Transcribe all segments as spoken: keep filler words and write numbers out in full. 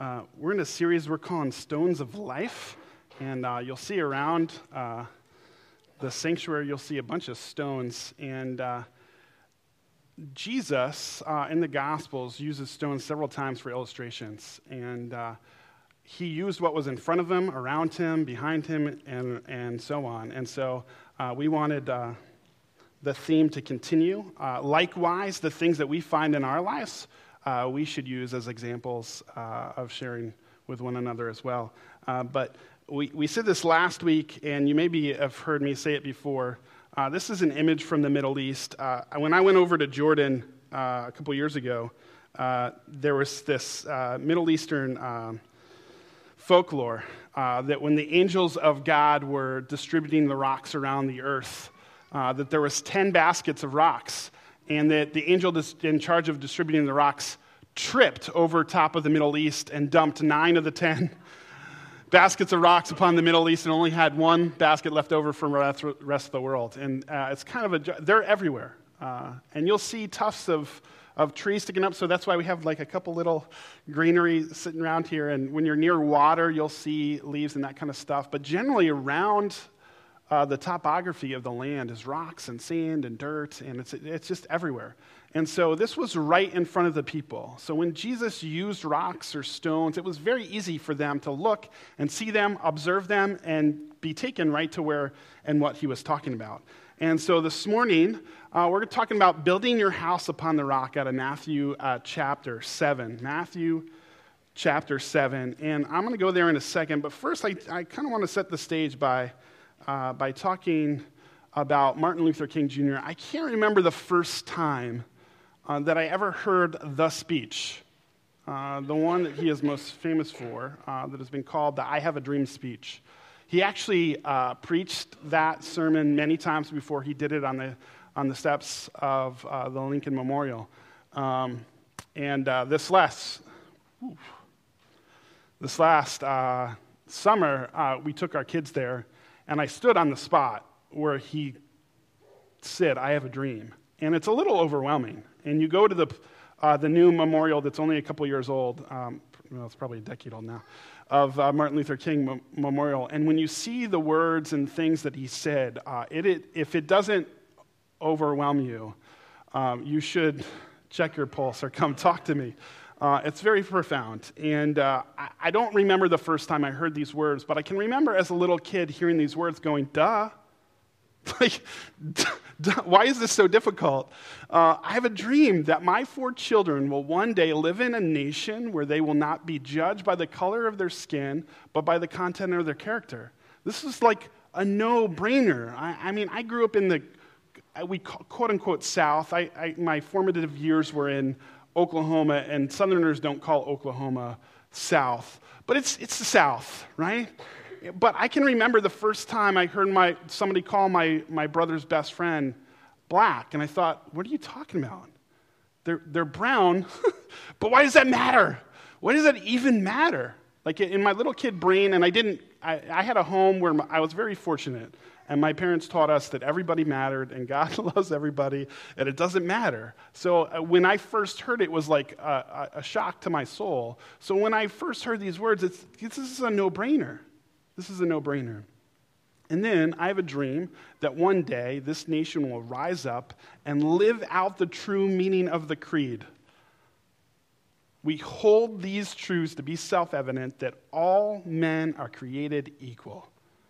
Uh, we're in a series we're calling Stones of Life, and uh, you'll see around uh, the sanctuary, you'll see a bunch of stones, and uh, Jesus uh, in the Gospels uses stones several times for illustrations, and uh, he used what was in front of him, around him, behind him, and, and so on. And so uh, we wanted uh, the theme to continue. Uh, likewise, the things that we find in our lives, Uh, we should use as examples uh, of sharing with one another as well. Uh, but we, we said this last week, and you maybe have heard me say it before. Uh, this is an image from the Middle East. Uh, when I went over to Jordan uh, a couple years ago, uh, there was this uh, Middle Eastern uh, folklore uh, that when the angels of God were distributing the rocks around the earth, uh, that there was ten baskets of rocks, and that the angel in charge of distributing the rocks tripped over top of the Middle East and dumped nine of the ten baskets of rocks upon the Middle East and only had one basket left over from the rest of the world. And uh, it's kind of a, they're everywhere. Uh, and you'll see tufts of, of trees sticking up, so that's why we have like a couple little greenery sitting around here. And when you're near water, you'll see leaves and that kind of stuff. But generally around Uh, the topography of the land is rocks and sand and dirt, and it's it's just everywhere. And so this was right in front of the people. So when Jesus used rocks or stones, it was very easy for them to look and see them, observe them, and be taken right to where and what he was talking about. And so this morning, uh, we're talking about building your house upon the rock out of Matthew uh, chapter seven. Matthew chapter seven. And I'm going to go there in a second, but first I, I kind of want to set the stage by... Uh, by talking about Martin Luther King Junior I can't remember the first time uh, that I ever heard the speech, uh, the one that he is most famous for, uh, that has been called the I Have a Dream speech. He actually uh, preached that sermon many times before he did it on the on the steps of uh, the Lincoln Memorial. Um, and uh, this last, oof, this last uh, summer, uh, we took our kids there. And I stood on the spot where he said, I have a dream. And it's a little overwhelming. And you go to the uh, the new memorial that's only a couple years old, um, well, it's probably a decade old now, of uh, Martin Luther King Mo- Memorial. And when you see the words and things that he said, uh, it, it if it doesn't overwhelm you, um, you should check your pulse or come talk to me. Uh, it's very profound, and uh, I, I don't remember the first time I heard these words, but I can remember as a little kid hearing these words going, duh, like, duh, why is this so difficult? Uh, I have a dream that my four children will one day live in a nation where they will not be judged by the color of their skin, but by the content of their character. This is like a no-brainer. I, I mean, I grew up in the, we quote-unquote South. I, I, my formative years were in Oklahoma, and Southerners don't call Oklahoma South, but it's it's the South, right? But I can remember the first time I heard my somebody call my, my brother's best friend black, and I thought, what are you talking about? They're they're brown, but why does that matter? Why does that even matter? Like in my little kid brain, and I didn't. I, I had a home where my, I was very fortunate. And my parents taught us that everybody mattered and God loves everybody and it doesn't matter. So uh, when I first heard it, it was like a, a shock to my soul. So when I first heard these words, it's, this is a no-brainer. This is a no-brainer. And then I have a dream that one day this nation will rise up and live out the true meaning of the creed. We hold these truths to be self-evident that all men are created equal.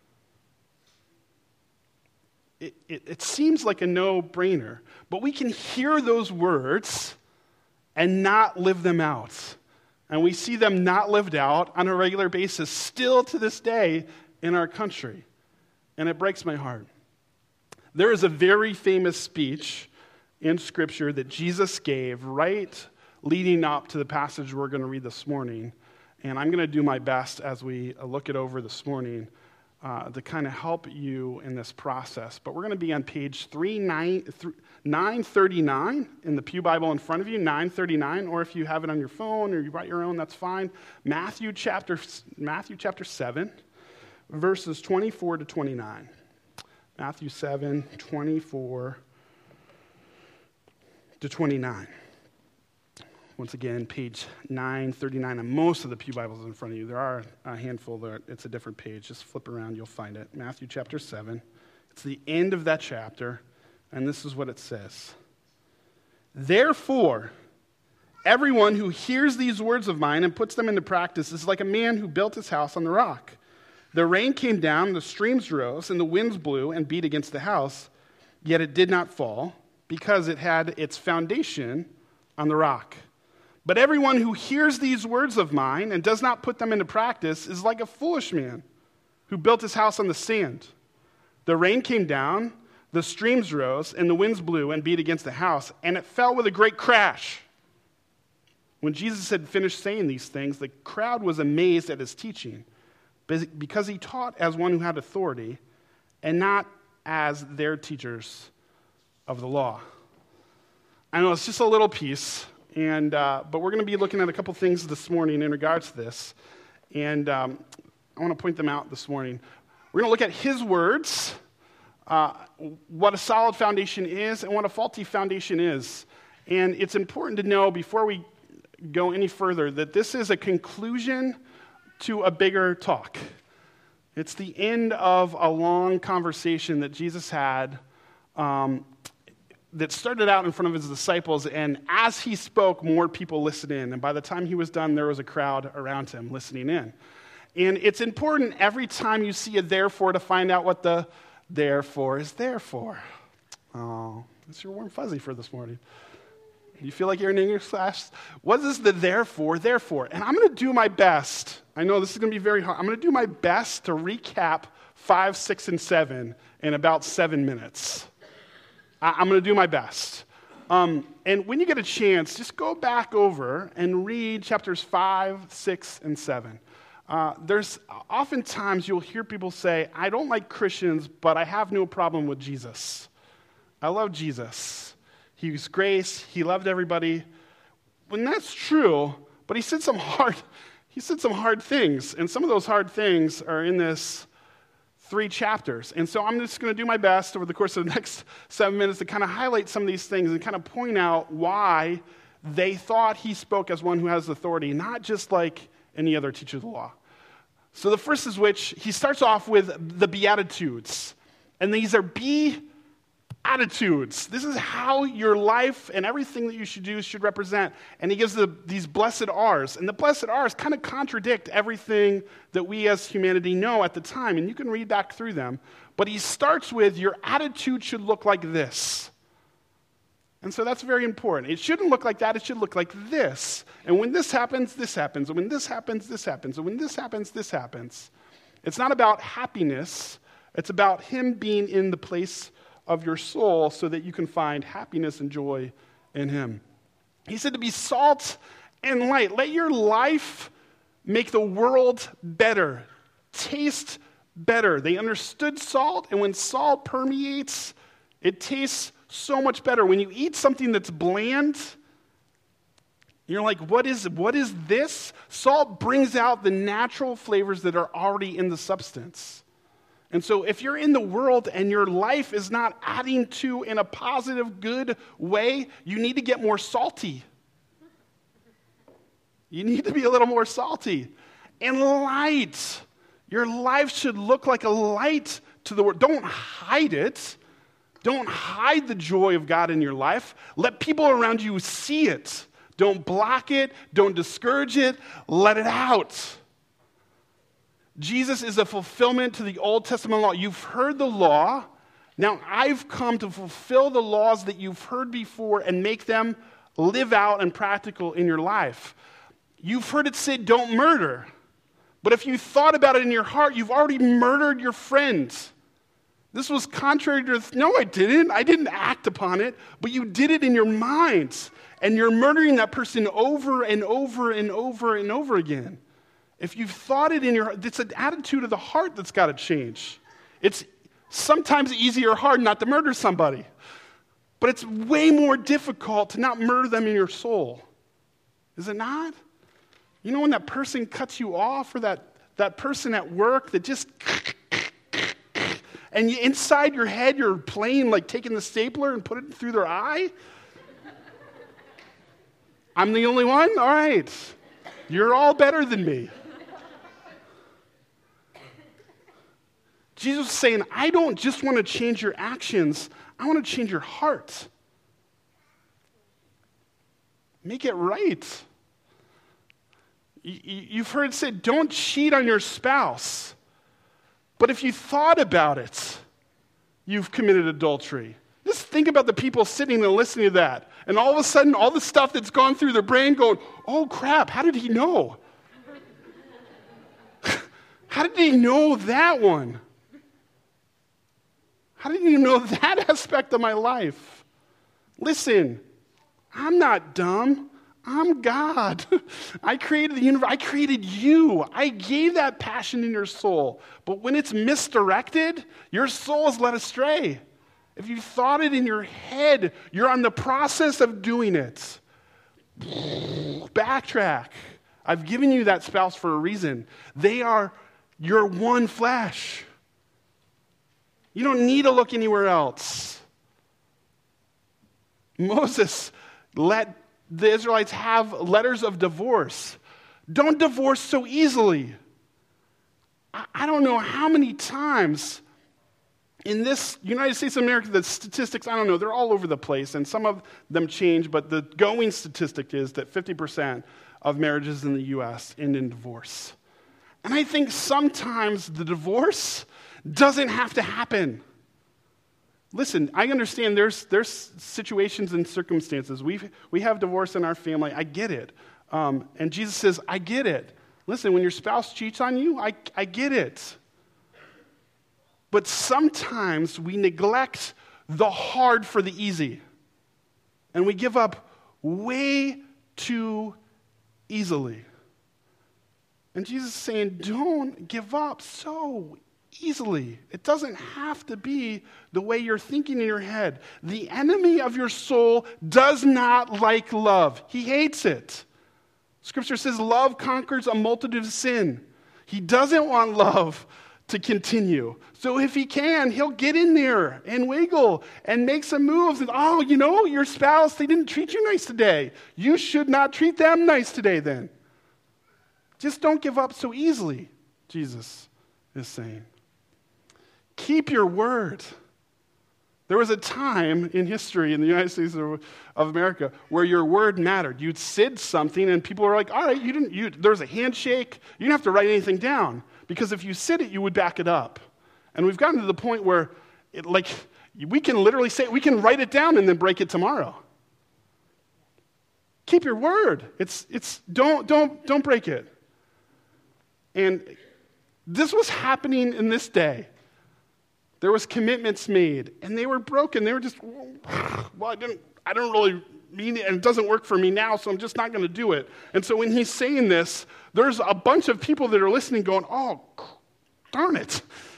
It, it, it seems like a no-brainer, but we can hear those words and not live them out. And we see them not lived out on a regular basis still to this day in our country. And it breaks my heart. There is a very famous speech in Scripture that Jesus gave right leading up to the passage we're going to read this morning. And I'm going to do my best as we look it over this morning Uh, to kind of help you in this process. But we're going to be on page nine thirty-nine in the Pew Bible in front of you, nine thirty-nine, or if you have it on your phone or you write your own, that's fine. Matthew chapter Matthew chapter seven, verses twenty-four to twenty-nine. Matthew seven, twenty-four to twenty-nine. Once again, page nine thirty-nine on most of the pew Bibles in front of you. There are a handful that it's a different page. Just flip around, you'll find it. Matthew chapter seven. It's the end of that chapter, and this is what it says. Therefore, everyone who hears these words of mine and puts them into practice is like a man who built his house on the rock. The rain came down, the streams rose, and the winds blew and beat against the house, yet it did not fall, because it had its foundation on the rock. But everyone who hears these words of mine and does not put them into practice is like a foolish man who built his house on the sand. The rain came down, the streams rose, and the winds blew and beat against the house, and it fell with a great crash. When Jesus had finished saying these things, the crowd was amazed at his teaching, because he taught as one who had authority and not as their teachers of the law. I know it's just a little piece. And uh, but we're going to be looking at a couple things this morning in regards to this. And um, I want to point them out this morning. We're going to look at his words, uh, what a solid foundation is, and what a faulty foundation is. And it's important to know before we go any further that this is a conclusion to a bigger talk. It's the end of a long conversation that Jesus had um that started out in front of his disciples, and as he spoke, more people listened in. And by the time he was done, there was a crowd around him listening in. And it's important every time you see a therefore to find out what the therefore is there for. Oh, it's your warm fuzzy for this morning. You feel like you're in English class? What is the therefore, therefore? And I'm going to do my best. I know this is going to be very hard. I'm going to do my best to recap five, six, and seven in about seven minutes. I'm going to do my best. Um, and when you get a chance, just go back over and read chapters five, six, and seven. Uh, there's oftentimes you'll hear people say, I don't like Christians, but I have no problem with Jesus. I love Jesus. He was grace. He loved everybody. When that's true, but he said some hard, he said some hard things. And some of those hard things are in this three chapters. And so I'm just going to do my best over the course of the next seven minutes to kind of highlight some of these things and kind of point out why they thought he spoke as one who has authority, not just like any other teacher of the law. So the first is which he starts off with the Beatitudes. And these are be attitudes. This is how your life and everything that you should do should represent. And he gives the, these blessed R's. And the blessed R's kind of contradict everything that we as humanity know at the time. And you can read back through them. But he starts with your attitude should look like this. And so that's very important. It shouldn't look like that. It should look like this. And when this happens, this happens. And when this happens, this happens. And when this happens, this happens. It's not about happiness. It's about him being in the place of your soul so that you can find happiness and joy in him. He said to be salt and light. Let your life make the world better, taste better. They understood salt, and when salt permeates, it tastes so much better. When you eat something that's bland, you're like, what is, what is this? Salt brings out the natural flavors that are already in the substance. And so if you're in the world and your life is not adding to in a positive, good way, you need to get more salty. You need to be a little more salty. And light. Your life should look like a light to the world. Don't hide it. Don't hide the joy of God in your life. Let people around you see it. Don't block it. Don't discourage it. Let it out. Jesus is a fulfillment to the Old Testament law. You've heard the law. Now I've come to fulfill the laws that you've heard before and make them live out and practical in your life. You've heard it said, don't murder. But if you thought about it in your heart, you've already murdered your friend. This was contrary to, no, I didn't. I didn't act upon it, but you did it in your mind. And you're murdering that person over and over and over and over again. If you've thought it in your heart, it's an attitude of the heart that's got to change. It's sometimes easy or hard not to murder somebody. But it's way more difficult to not murder them in your soul. Is it not? You know when that person cuts you off, or that, that person at work that just... and you, inside your head you're playing like taking the stapler and put it through their eye? I'm the only one? All right. You're all better than me. Jesus is saying, I don't just want to change your actions, I want to change your heart. Make it right. You've heard it said, don't cheat on your spouse. But if you thought about it, you've committed adultery. Just think about the people sitting and listening to that. And all of a sudden, all the stuff that's gone through their brain going, oh crap, how did he know? How did he know that one? How did he know that aspect of my life? Listen, I'm not dumb. I'm God. I created the universe. I created you. I gave that passion in your soul. But when it's misdirected, your soul is led astray. If you thought it in your head, you're on the process of doing it. Backtrack. I've given you that spouse for a reason. They are your one flesh. You don't need to look anywhere else. Moses let the Israelites have letters of divorce. Don't divorce so easily. I, I don't know how many times in this United States of America, the statistics, I don't know, they're all over the place, and some of them change, but the going statistic is that fifty percent of marriages in the U S end in divorce. And I think sometimes the divorce doesn't have to happen. Listen, I understand there's there's situations and circumstances. We we have divorce in our family. I get it. Um, and Jesus says, I get it. Listen, when your spouse cheats on you, I, I get it. But sometimes we neglect the hard for the easy. And we give up way too easily. And Jesus is saying, don't give up so easily. It doesn't have to be the way you're thinking in your head. The enemy of your soul does not like love. He hates it. Scripture says love conquers a multitude of sin. He doesn't want love to continue. So if he can, he'll get in there and wiggle and make some moves. And, oh, you know, your spouse, they didn't treat you nice today. You should not treat them nice today then. Just don't give up so easily, Jesus is saying. Keep your word. There was a time in history in the United States of America where your word mattered. You'd said something and people were like, all right, you didn't, you, there was a handshake. You didn't have to write anything down because if you said it, you would back it up. And we've gotten to the point where it, like, we can literally say, we can write it down and then break it tomorrow. Keep your word. It's, it's, don't, don't, don't break it. And this was happening in this day. There was commitments made, and they were broken. They were just, well, I didn't, I don't really mean it, and it doesn't work for me now, so I'm just not going to do it. And so when he's saying this, there's a bunch of people that are listening going, oh, darn it.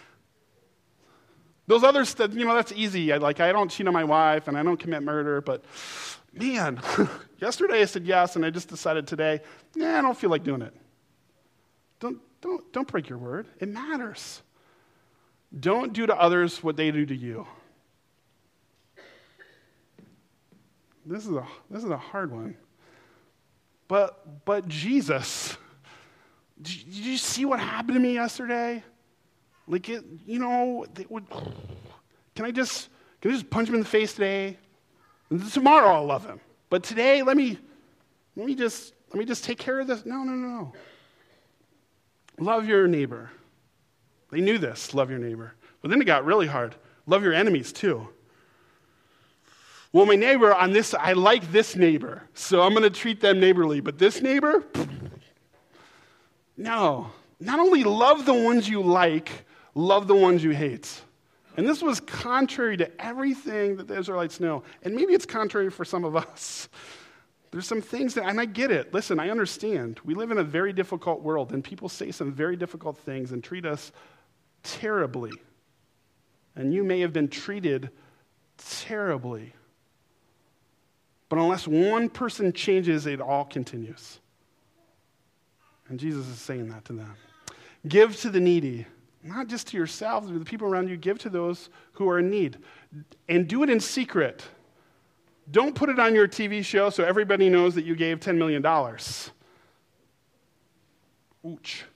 Those others that, you know, that's easy. I, like, I don't cheat on my wife, and I don't commit murder, but man, yesterday I said yes, and I just decided today, nah, I don't feel like doing it. Don't, don't, don't break your word. It matters. Don't do to others what they do to you. This is a this is a hard one. But but Jesus, did you see what happened to me yesterday? Like it, you know, they would. Can I just can I just punch him in the face today? And tomorrow I'll love him. But today, let me let me just let me just take care of this. No, no, no, no. Love your neighbor. They knew this, love your neighbor. But then it got really hard. Love your enemies too. Well, my neighbor on this, I like this neighbor, so I'm going to treat them neighborly. But this neighbor? No. Not only love the ones you like, love the ones you hate. And this was contrary to everything that the Israelites know. And maybe it's contrary for some of us. There's some things that, and I get it. Listen, I understand. We live in a very difficult world, and people say some very difficult things and treat us terribly. And you may have been treated terribly. But unless one person changes, it all continues. And Jesus is saying that to them. Give to the needy, not just to yourselves, but the people around you. Give to those who are in need. And do it in secret. Don't put it on your T V show so everybody knows that you gave ten million dollars. Ouch.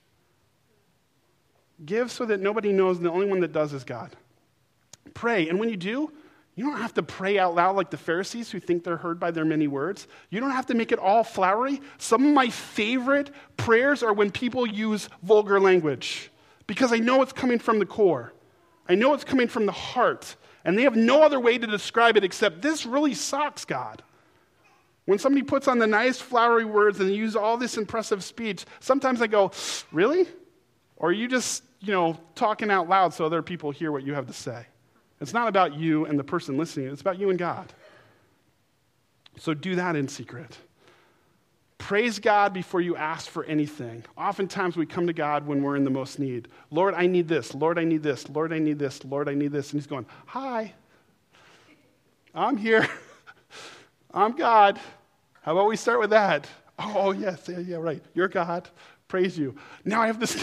Give so that nobody knows, and the only one that does is God. Pray, and when you do, you don't have to pray out loud like the Pharisees who think they're heard by their many words. You don't have to make it all flowery. Some of my favorite prayers are when people use vulgar language, because I know it's coming from the core. I know it's coming from the heart, and they have no other way to describe it except, this really sucks, God. When somebody puts on the nice flowery words and they use all this impressive speech, sometimes I go, really? Or are you just, you know, talking out loud so other people hear what you have to say? It's not about you and the person listening. It's about you and God. So do that in secret. Praise God before you ask for anything. Oftentimes we come to God when we're in the most need. Lord, I need this. Lord, I need this. Lord, I need this. Lord, I need this. And he's going, hi, I'm here. I'm God. How about we start with that? Oh, yes, yeah, yeah, right. You're God. Praise you. Now I have this need.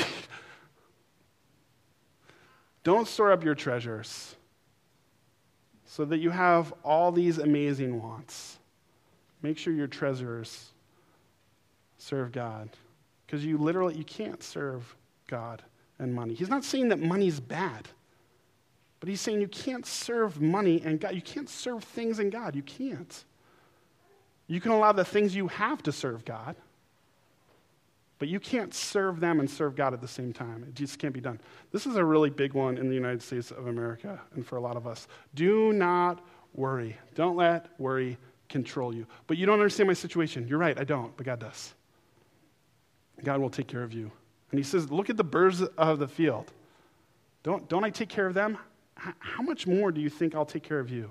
Don't store up your treasures so that you have all these amazing wants. Make sure your treasures serve God, because you literally, you can't serve God and money. He's not saying that money's bad, but he's saying you can't serve money and God. You can't serve things and God. You can't. You can allow the things you have to serve God, but you can't serve them and serve God at the same time. It just can't be done. This is a really big one in the United States of America and for a lot of us. Do not worry. Don't let worry control you. But you don't understand my situation. You're right, I don't, but God does. God will take care of you. And he says, look at the birds of the field. Don't, don't I take care of them? H- how much more do you think I'll take care of you?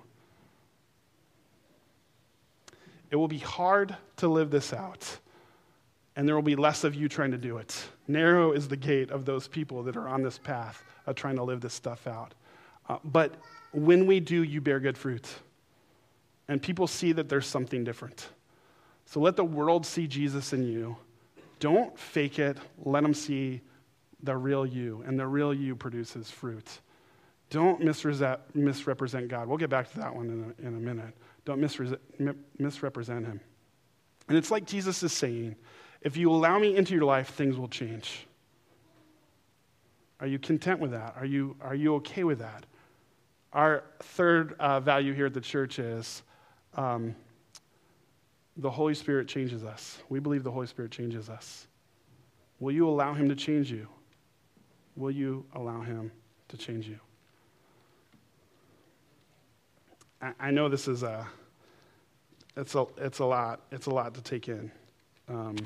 It will be hard to live this out, and there will be less of you trying to do it. Narrow is the gate of those people that are on this path of trying to live this stuff out. Uh, but when we do, you bear good fruit, and people see that there's something different. So let the world see Jesus in you. Don't fake it. Let them see the real you, and the real you produces fruit. Don't misre- misrepresent God. We'll get back to that one in a, in a minute. Don't misre- misrepresent him. And it's like Jesus is saying, if you allow me into your life, things will change. Are you content with that? Are you, are you okay with that? Our third uh, value here at the church is um, the Holy Spirit changes us. We believe the Holy Spirit changes us. Will you allow him to change you? Will you allow him to change you? I, I know this is a, it's a, it's a lot. It's a lot to take in. Um,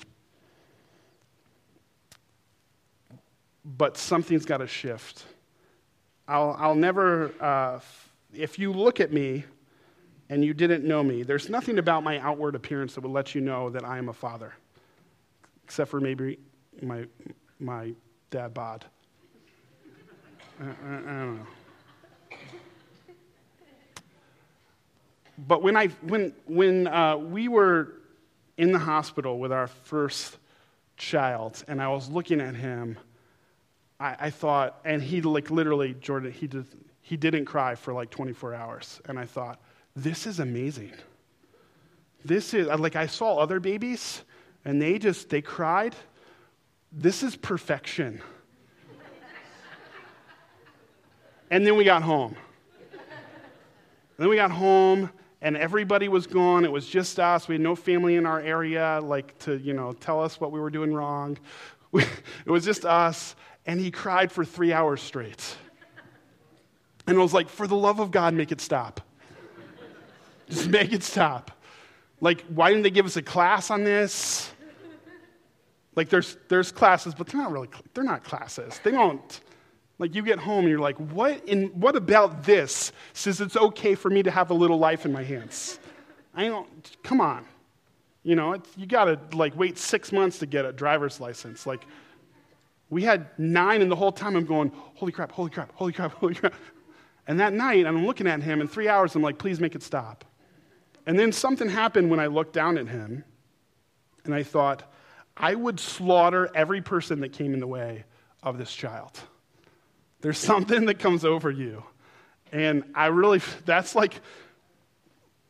but something's got to shift. I'll, I'll never, uh, if you look at me and you didn't know me, there's nothing about my outward appearance that would let you know that I am a father, except for maybe my my dad bod. I, I, I don't know. But when I when when uh, we were in the hospital with our first child, and I was looking at him, I, I thought, and he like literally, Jordan, he did he didn't cry for like twenty-four hours, and I thought, this is amazing. This is like I saw other babies, and they just they cried. This is perfection. And then we got home. And then we got home, and everybody was gone. It was just us. We had no family in our area, like to, you know, tell us what we were doing wrong. We, it was just us, and he cried for three hours straight. And I was like, for the love of God, make it stop. Just make it stop. Like, why didn't they give us a class on this? Like, there's there's classes, but they're not really, they're not classes. They don't. Like, you get home and you're like, what in what about this says it's okay for me to have a little life in my hands? I don't, come on. You know, it's, you got to, like, wait six months to get a driver's license. Like, we had nine, and the whole time I'm going, holy crap, holy crap, holy crap, holy crap. And that night, I'm looking at him, in three hours, I'm like, please make it stop. And then something happened when I looked down at him, and I thought, I would slaughter every person that came in the way of this child. There's something that comes over you. And I really, that's like,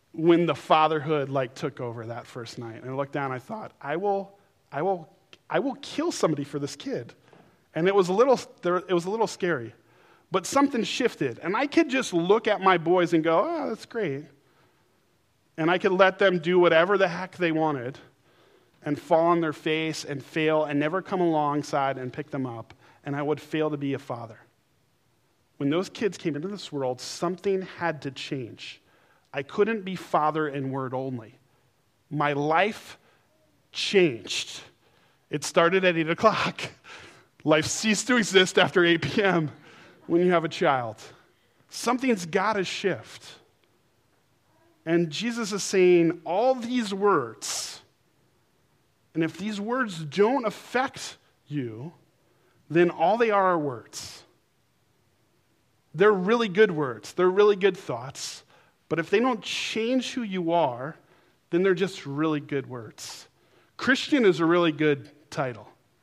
when the fatherhood like took over that first night. And I looked down and I thought, I will, I will, I will kill somebody for this kid. And it was a little, it was a little scary. But something shifted. And I could just look at my boys and go, oh, that's great. And I could let them do whatever the heck they wanted and fall on their face and fail and never come alongside and pick them up. And I would fail to be a father. When those kids came into this world, something had to change. I couldn't be father in word only. My life changed. It started at eight o'clock. Life ceased to exist after eight p.m. when you have a child. Something's got to shift. And Jesus is saying all these words, and if these words don't affect you, then all they are are words. They're really good words. They're really good thoughts. But if they don't change who you are, then they're just really good words. Christian is a really good title.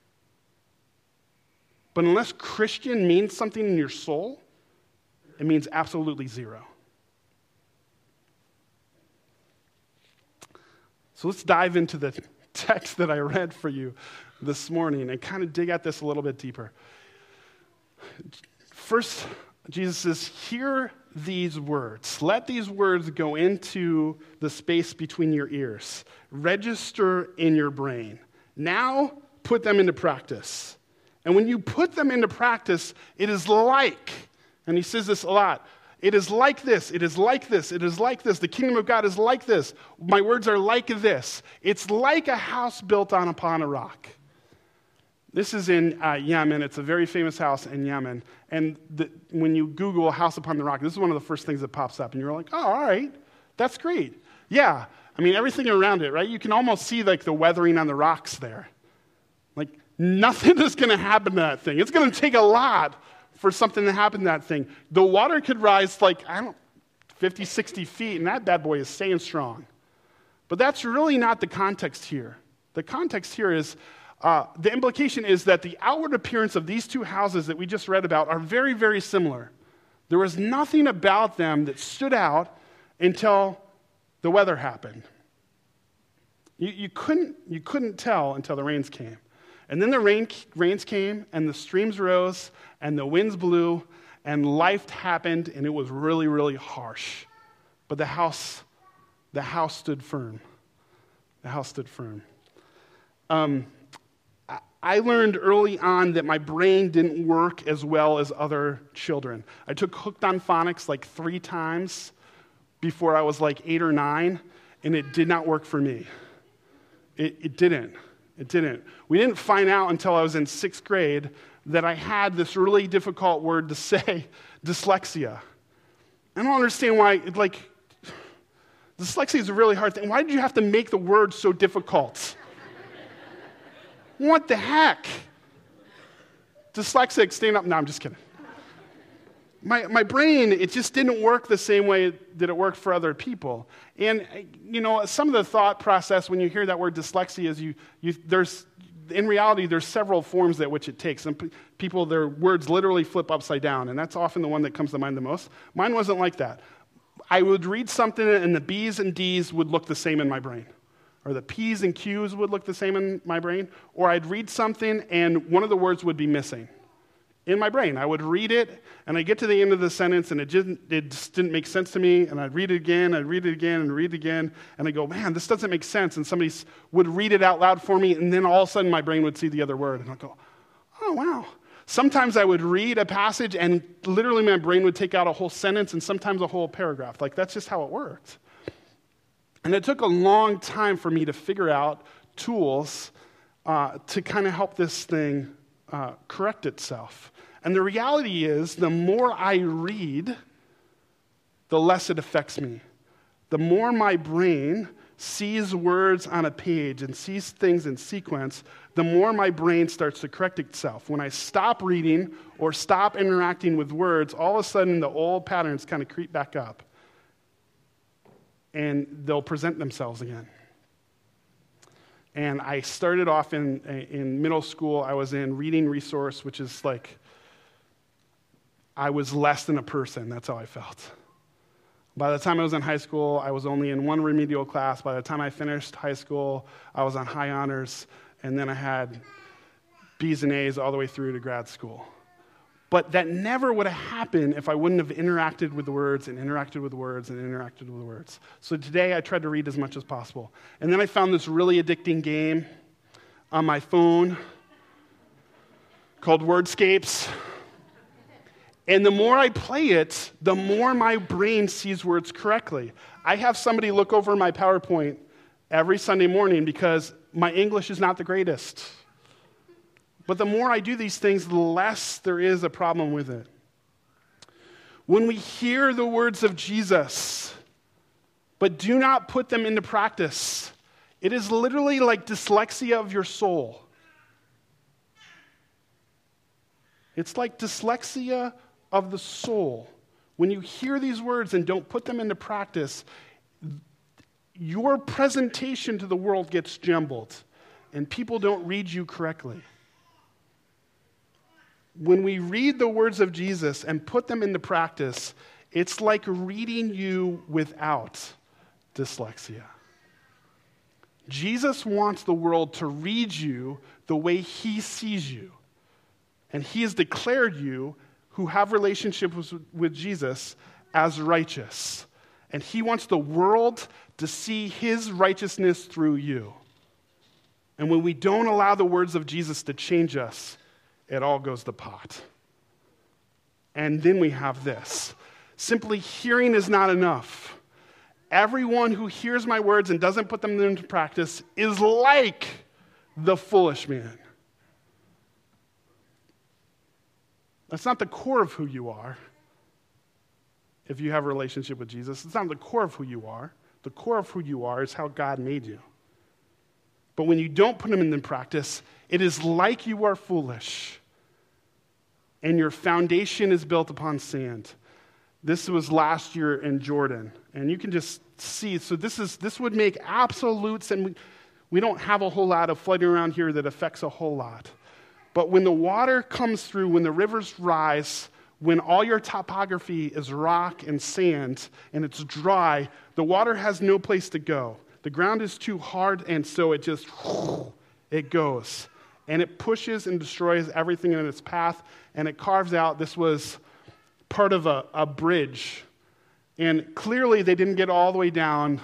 But unless Christian means something in your soul, it means absolutely zero. So let's dive into the text that I read for you this morning and kind of dig at this a little bit deeper. First, Jesus says, hear these words. Let these words go into the space between your ears. Register in your brain. Now, put them into practice. And when you put them into practice, it is like, and he says this a lot, it is like this, it is like this, it is like this. The kingdom of God is like this. My words are like this. It's like a house built on upon a rock. This is in uh, Yemen. It's a very famous house in Yemen. And the, when you Google House Upon the Rock, this is one of the first things that pops up. And you're like, oh, all right, that's great. Yeah, I mean, everything around it, right? You can almost see like the weathering on the rocks there. Like, nothing is going to happen to that thing. It's going to take a lot for something to happen to that thing. The water could rise like, I don't, fifty, sixty feet, and that bad boy is staying strong. But that's really not the context here. The context here is, uh, the implication is that the outward appearance of these two houses that we just read about are very, very similar. There was nothing about them that stood out until the weather happened. You, you couldn't, you couldn't tell until the rains came. And then the rain, rains came, and the streams rose, and the winds blew, and life happened, and it was really, really harsh. But the house, the house stood firm. The house stood firm. Um, I learned early on that my brain didn't work as well as other children. I took Hooked on Phonics like three times before I was like eight or nine, and it did not work for me. It, it didn't. It didn't. We didn't find out until I was in sixth grade that I had this really difficult word to say, dyslexia. I don't understand why, like, dyslexia is a really hard thing. Why did you have to make the word so difficult? What the heck? Dyslexic, stand up. No, I'm just kidding. My my brain, it just didn't work the same way that it worked for other people. And, you know, some of the thought process when you hear that word dyslexia is you, you there's, in reality, there's several forms that which it takes. Some p- people, their words literally flip upside down, and that's often the one that comes to mind the most. Mine wasn't like that. I would read something, and the B's and D's would look the same in my brain. Or the P's and Q's would look the same in my brain. Or I'd read something, and one of the words would be missing in my brain. I would read it, and I'd get to the end of the sentence, and it just, it just didn't make sense to me, and I'd read it again, I'd read it again, and read it again, and I'd go, man, this doesn't make sense, and somebody would read it out loud for me, and then all of a sudden my brain would see the other word, and I'd go, oh, wow. Sometimes I would read a passage, and literally my brain would take out a whole sentence, and sometimes a whole paragraph. Like, that's just how it worked. And it took a long time for me to figure out tools uh, to kind of help this thing uh, correct itself. And the reality is, the more I read, the less it affects me. The more my brain sees words on a page and sees things in sequence, the more my brain starts to correct itself. When I stop reading or stop interacting with words, all of a sudden the old patterns kind of creep back up. And they'll present themselves again. And I started off in in middle school. I was in reading resource, which is like, I was less than a person. That's how I felt. By the time I was in high school, I was only in one remedial class. By the time I finished high school, I was on high honors, and then I had B's and A's all the way through to grad school. But that never would have happened if I wouldn't have interacted with the words and interacted with the words and interacted with the words. So today I tried to read as much as possible. And then I found this really addicting game on my phone called Wordscapes. And the more I play it, the more my brain sees words correctly. I have somebody look over my PowerPoint every Sunday morning because my English is not the greatest. But the more I do these things, the less there is a problem with it. When we hear the words of Jesus, but do not put them into practice, it is literally like dyslexia of your soul. It's like dyslexia of the soul. When you hear these words and don't put them into practice, your presentation to the world gets jumbled, and people don't read you correctly. When we read the words of Jesus and put them into practice, it's like reading you without dyslexia. Jesus wants the world to read you the way he sees you. And he has declared you, who have relationships with Jesus, as righteous. And he wants the world to see his righteousness through you. And when we don't allow the words of Jesus to change us, it all goes to pot. And then we have this. Simply hearing is not enough. Everyone who hears my words and doesn't put them into practice is like the foolish man. That's not the core of who you are. If you have a relationship with Jesus, it's not the core of who you are. The core of who you are is how God made you. But when you don't put them into practice, it is like you are foolish, and your foundation is built upon sand. This was last year in Jordan, and you can just see. So this is this would make absolute sense. We, we don't have a whole lot of flooding around here that affects a whole lot. But when the water comes through, when the rivers rise, when all your topography is rock and sand, and it's dry, the water has no place to go. The ground is too hard, and so it just, it goes. And it pushes and destroys everything in its path, and it carves out. This was part of a, a bridge. And clearly they didn't get all the way down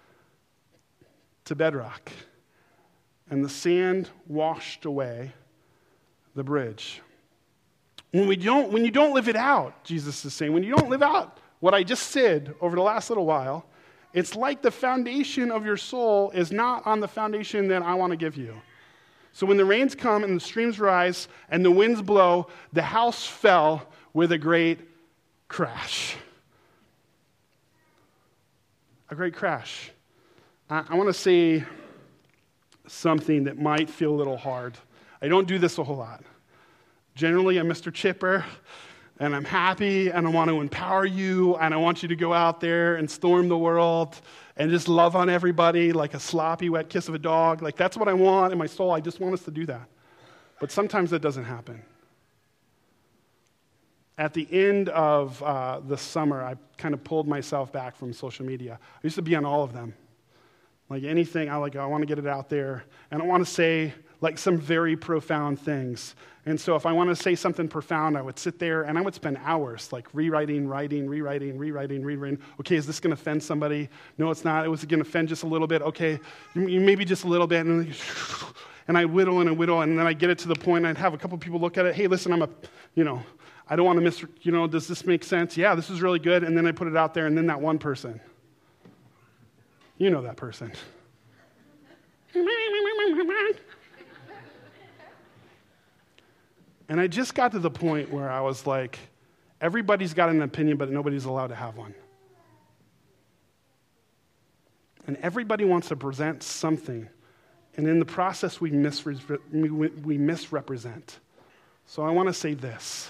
to bedrock. And the sand washed away the bridge. When we don't, when you don't live it out, Jesus is saying, when you don't live out what I just said over the last little while, it's like the foundation of your soul is not on the foundation that I want to give you. So when the rains come and the streams rise and the winds blow, the house fell with a great crash. A great crash. I, I want to say something that might feel a little hard. I don't do this a whole lot. Generally, I'm Mister Chipper, and I'm happy, and I want to empower you, and I want you to go out there and storm the world and just love on everybody like a sloppy, wet kiss of a dog. Like, that's what I want in my soul. I just want us to do that. But sometimes that doesn't happen. At the end of uh, the summer, I kind of pulled myself back from social media. I used to be on all of them. Like anything, I like. I want to get it out there, and I want to say like some very profound things. And so if I want to say something profound, I would sit there and I would spend hours like rewriting, writing, rewriting, rewriting, rewriting. Okay, is this going to offend somebody? No, it's not. It was going to offend just a little bit. Okay, maybe just a little bit. And, and I whittle and I whittle, and then I get it to the point, I'd have a couple people look at it. Hey, listen, I'm a, you know, I don't want to miss, you know, does this make sense? Yeah, this is really good. And then I put it out there, and then that one person. You know that person. And I just got to the point where I was like, everybody's got an opinion, but nobody's allowed to have one. And everybody wants to present something. And in the process, we, misre- we misrepresent. So I want to say this.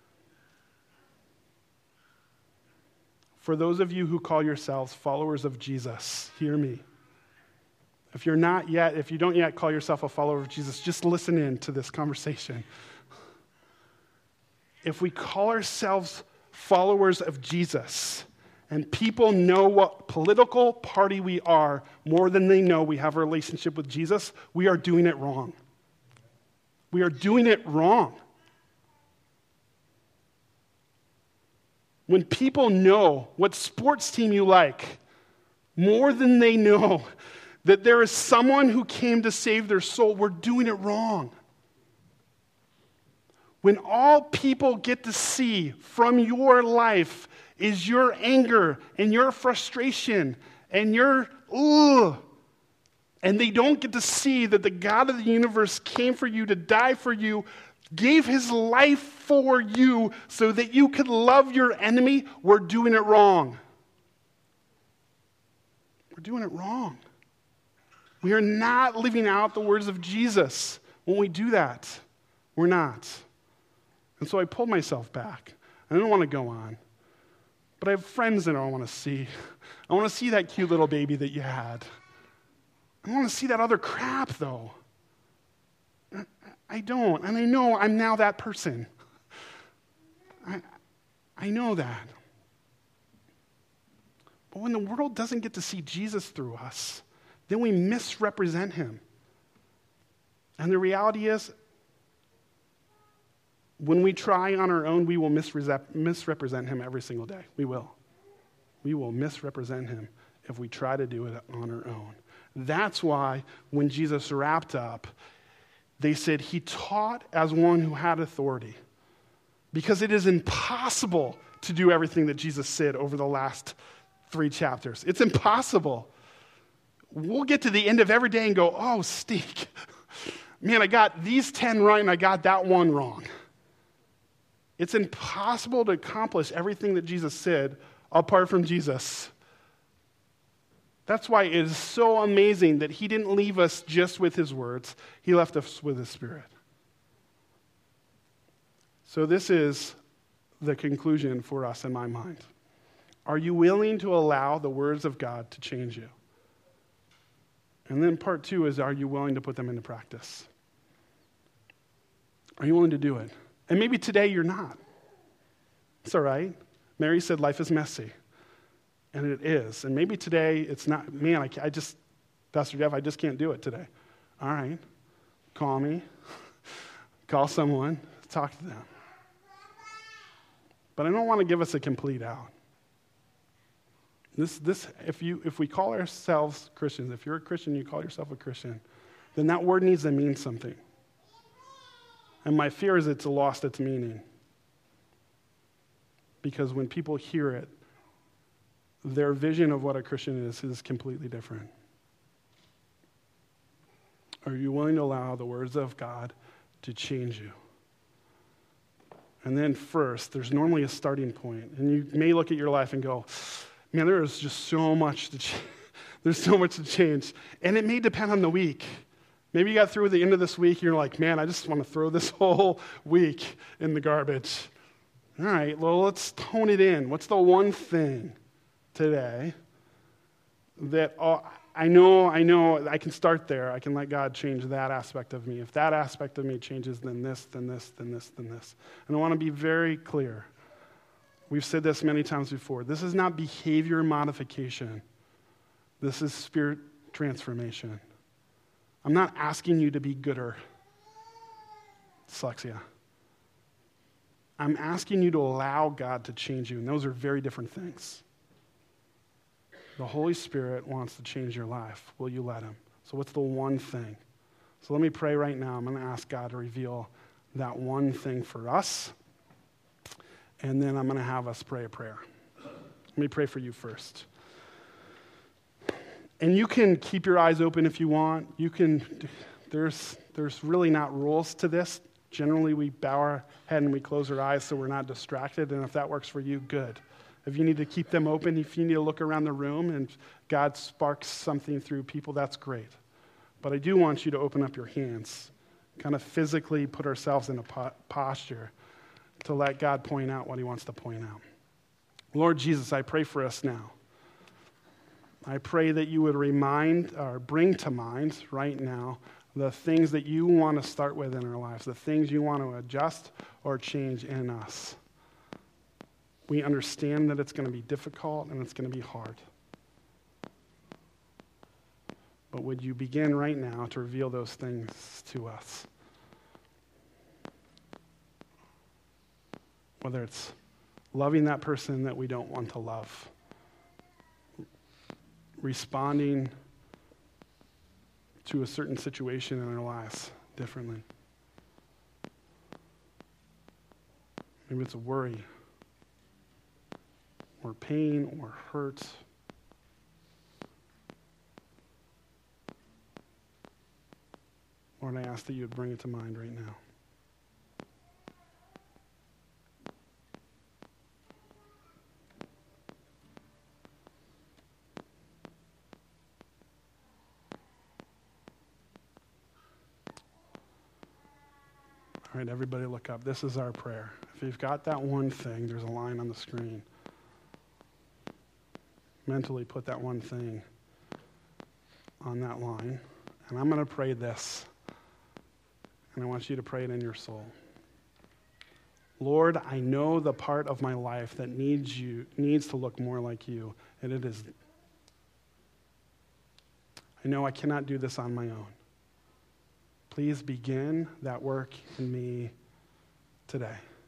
For those of you who call yourselves followers of Jesus, hear me. If you're not yet, if you don't yet call yourself a follower of Jesus, just listen in to this conversation. If we call ourselves followers of Jesus and people know what political party we are more than they know we have a relationship with Jesus, we are doing it wrong. We are doing it wrong. When people know what sports team you like more than they know that there is someone who came to save their soul, we're doing it wrong. When all people get to see from your life is your anger and your frustration and your ugh, and they don't get to see that the God of the universe came for you to die for you, gave his life for you so that you could love your enemy, we're doing it wrong. We're doing it wrong. We are not living out the words of Jesus when we do that. We're not. And so I pulled myself back. I didn't want to go on. But I have friends that I want to see. I want to see that cute little baby that you had. I want to see that other crap, though. I don't. And I know I'm now that person. I, I know that. But when the world doesn't get to see Jesus through us, then we misrepresent him. And the reality is, when we try on our own, we will misre- misrepresent him every single day. We will. We will misrepresent him if we try to do it on our own. That's why when Jesus wrapped up, they said he taught as one who had authority. Because it is impossible to do everything that Jesus said over the last three chapters. It's impossible. We'll get to the end of every day and go, oh, stink. Man, I got these ten right and I got that one wrong. It's impossible to accomplish everything that Jesus said apart from Jesus. That's why it is so amazing that he didn't leave us just with his words. He left us with his Spirit. So this is the conclusion for us in my mind. Are you willing to allow the words of God to change you? And then part two is, are you willing to put them into practice? Are you willing to do it? And maybe today you're not. It's all right. Mary said life is messy. And it is. And maybe today it's not, man, I, I just, Pastor Jeff, I just can't do it today. All right. Call me. Call someone. Talk to them. But I don't want to give us a complete out. This, this, if you, if we call ourselves Christians, if you're a Christian, you call yourself a Christian, then that word needs to mean something. And my fear is it's lost its meaning. Because when people hear it, their vision of what a Christian is is completely different. Are you willing to allow the words of God to change you? And then first, there's normally a starting point. And you may look at your life and go, man, there is just so much to change. There's so much to change. And it may depend on the week. Maybe you got through the end of this week, and you're like, man, I just want to throw this whole week in the garbage. All right, well, let's tone it in. What's the one thing today that oh, I know, I know I can start there. I can let God change that aspect of me. If that aspect of me changes, then this, then this, then this, then this. And I want to be very clear. We've said this many times before. This is not behavior modification. This is spirit transformation. I'm not asking you to be gooder. Dyslexia. I'm asking you to allow God to change you, and those are very different things. The Holy Spirit wants to change your life. Will you let him? So what's the one thing? So let me pray right now. I'm going to ask God to reveal that one thing for us, and then I'm going to have us pray a prayer. Let me pray for you first. And you can keep your eyes open if you want. You can, there's, there's really not rules to this. Generally, we bow our head and we close our eyes so we're not distracted. And if that works for you, good. If you need to keep them open, if you need to look around the room and God sparks something through people, that's great. But I do want you to open up your hands, kind of physically put ourselves in a po- posture to let God point out what he wants to point out. Lord Jesus, I pray for us now. I pray that you would remind or bring to mind right now the things that you want to start with in our lives, the things you want to adjust or change in us. We understand that it's going to be difficult and it's going to be hard. But would you begin right now to reveal those things to us? Whether it's loving that person that we don't want to love, responding to a certain situation in our lives differently. Maybe it's a worry, or pain, or hurt. Lord, I ask that you would bring it to mind right now. All right, everybody look up. This is our prayer. If you've got that one thing, there's a line on the screen. Mentally put that one thing on that line. And I'm going to pray this. And I want you to pray it in your soul. Lord, I know the part of my life that needs you, needs to look more like you, and it is. I know I cannot do this on my own. Please begin that work in me today.